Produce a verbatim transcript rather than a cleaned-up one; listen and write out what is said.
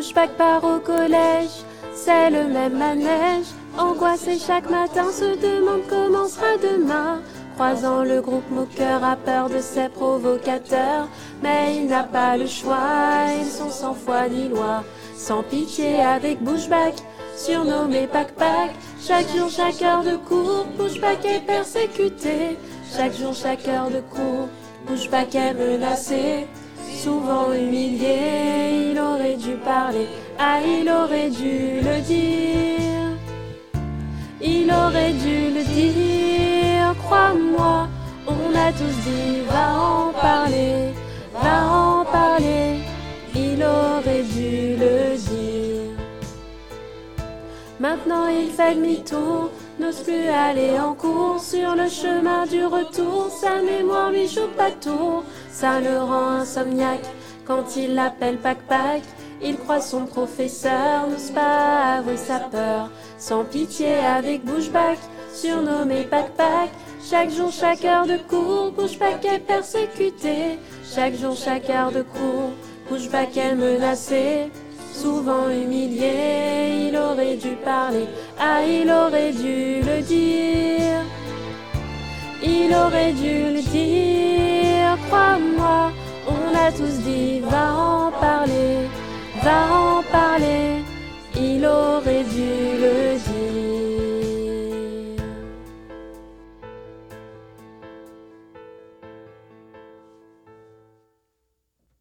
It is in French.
Bouche-Bac part au collège, c'est le même manège. Angoissé chaque matin, se demande comment sera demain. Croisant le groupe moqueur, a peur de ses provocateurs. Mais il n'a pas le choix, ils sont sans foi ni loi. Sans pitié avec Bouche-Bac, surnommé Pac-Pac. Chaque jour, chaque heure de cours, Bouche-Bac est persécuté. Chaque jour, chaque heure de cours, Bouche-Bac est menacé. Souvent humilié, il aurait dû parler. Ah, il aurait dû le dire. Il aurait dû le dire, crois-moi. On a tous dit, va en parler, va en parler. Il aurait dû le dire. Maintenant il fait demi-tour, n'ose plus aller en cours. Sur le chemin du retour, sa mémoire lui joue pas tour. Ça le rend insomniaque quand il l'appelle Pac-Pac. Il croit son professeur, n'ose pas avouer sa peur. Sans pitié avec Bouche-Bac, surnommé Pac-Pac. Chaque jour, chaque heure de cours, Bouche-Bac est persécuté. Chaque jour, chaque heure de cours, Bouche-Bac est menacé. Souvent humilié, il aurait dû parler. Ah, il aurait dû le dire. Il aurait dû le dire, crois-moi. On a tous dit, va en parler.